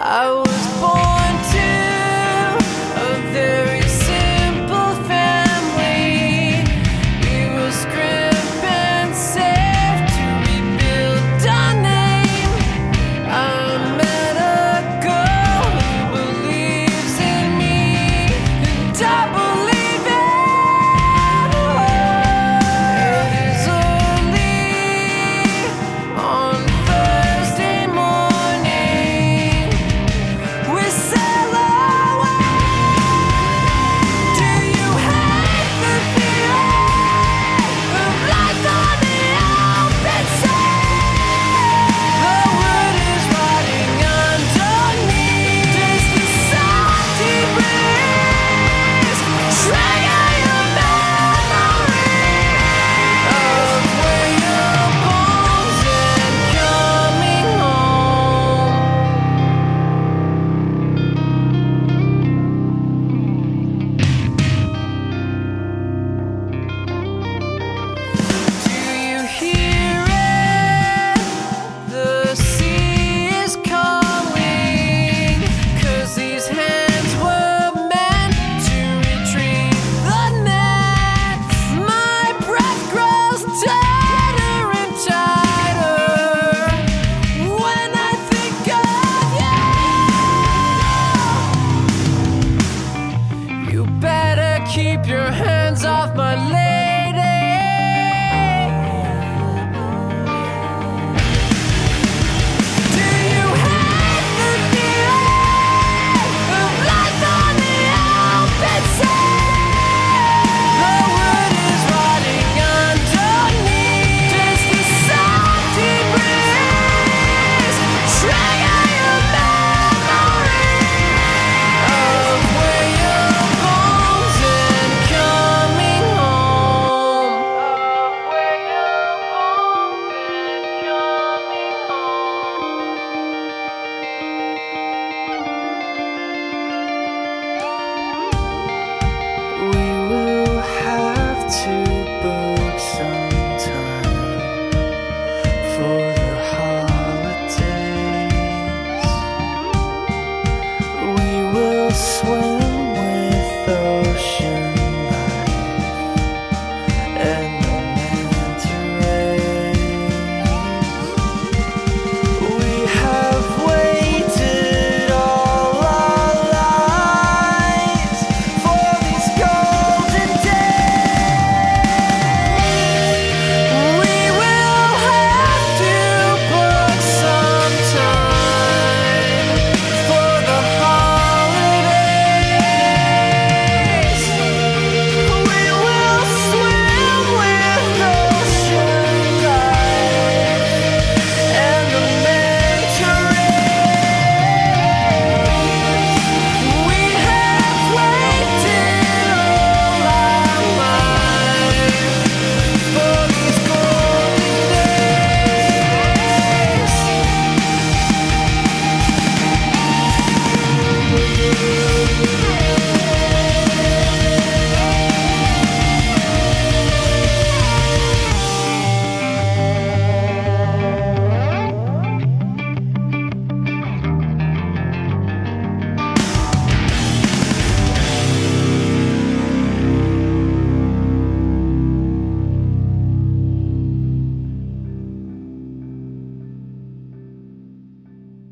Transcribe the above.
I was born to a very simple family. It was script and safe to rebuild a name. I met a girl who believes in me, and I believe in her. It is early on Thursday morning. We sail away. Do you hate the feeling of life on the open sea? The wood is rotting underneath. Does the salty breeze trigger your memory of where you're bones and coming home? Do you hear it? The sea is calling, 'cause these hands were meant to retrieve the net. My breath grows tighter and tighter when I think of you. You better keep your hands off my lady. Do you hate the feeling of life on the open sea? The wood is rotting underneath. Does the salty breeze trigger your memory of where you're bones and coming home? Of where you're bones and coming home. We will have to